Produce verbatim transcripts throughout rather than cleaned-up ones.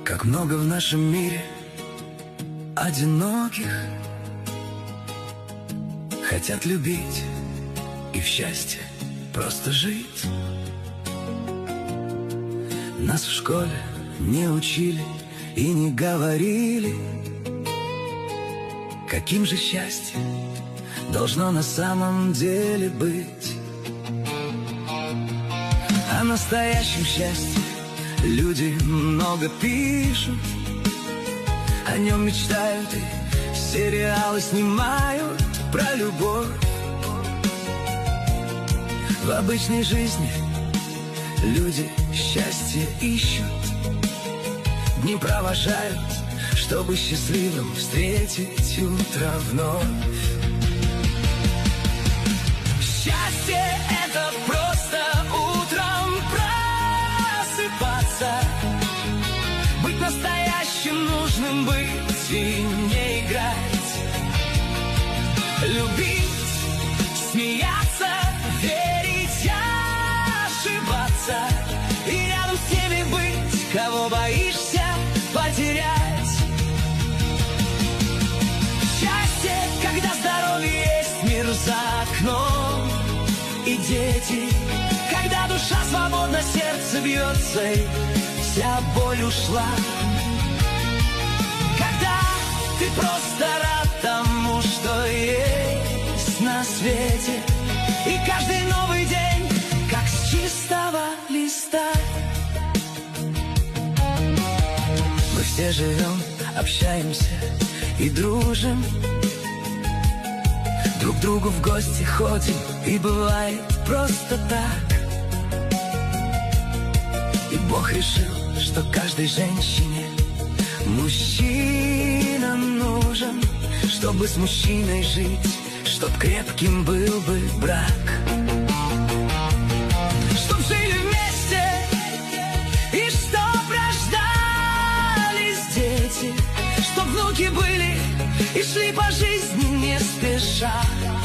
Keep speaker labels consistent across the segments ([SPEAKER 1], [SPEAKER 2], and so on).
[SPEAKER 1] Как много в нашем мире одиноких, хотят любить и в счастье просто жить. Нас в школе не учили и не говорили, каким же счастье должно на самом деле быть. О настоящем счастье люди много пишут, о нем мечтают и сериалы снимают про любовь. В обычной жизни люди счастье ищут, дни провожают, чтобы счастливым встретить утро вновь. Счастье — это просто утром просыпаться, быть настоящим, нужным быть и не играть, любить, смеяться, верить и ошибаться, и рядом с теми быть, кого боишься потерять. Счастье, когда здоровье есть, мир за окном и дети, когда душа свободна, сердце бьется и вся боль ушла, когда ты просто рад тому, что есть на свете, и каждый новый день как с чистого листа. Мы все живем, общаемся и дружим, друг к другу в гости ходим, и бывает просто так. И Бог решил, что каждой женщине мужчина нужен, чтобы с мужчиной жить, чтоб крепким был бы брак, чтоб жили вместе и чтоб рождались дети, чтоб внуки были и шли по жизни не спеша,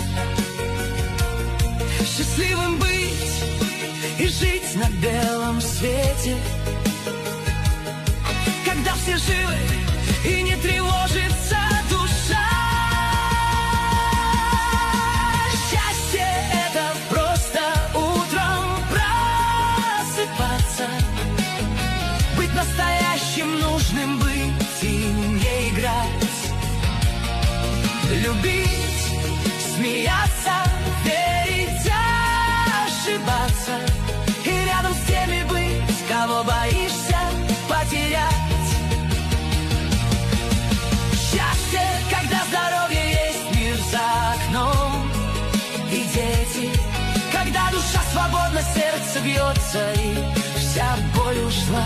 [SPEAKER 1] счастливым быть и жить на белом свете, когда все живы и не тревожится душа. Счастье — это просто утром просыпаться, быть настоящим, нужным быть и не играть, любить, смеяться, верить, ошибаться, и рядом с теми быть, кого боишься потерять. Счастье, когда здоровье есть, мир за окном и дети, когда душа свободна, сердце бьется и вся боль ушла,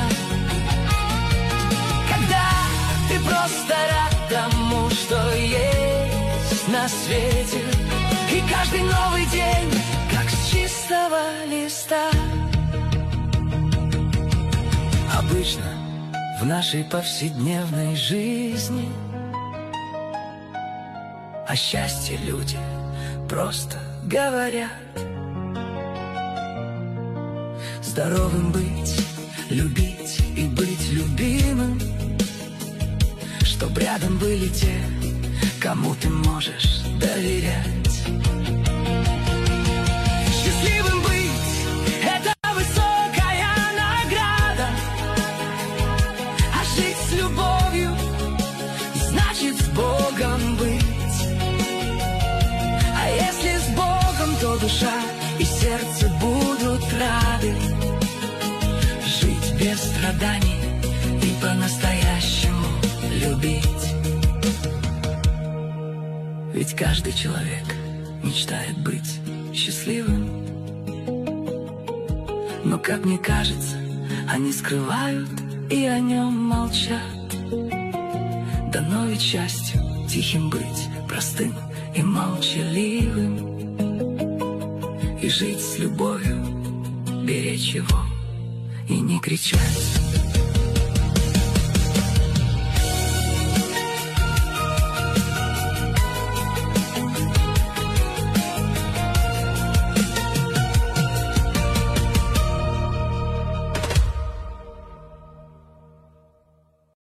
[SPEAKER 1] когда ты просто рад тому, что есть на свете, и каждый новый день как с чистого листа. Обычно в нашей повседневной жизни о счастье люди просто говорят. Здоровым быть, любить и быть любимым, чтоб рядом были те, кому ты можешь доверять. Счастливым быть — это высокая награда, а жить с любовью значит с Богом быть. А если с Богом, то душа и сердце будут рады жить без страданий и по-настоящему любить. Ведь каждый человек мечтает быть счастливым, но, как мне кажется, они скрывают и о нем молчат. Дано ведь счастью тихим быть, простым и молчаливым, и жить с любовью, беречь его и не кричать.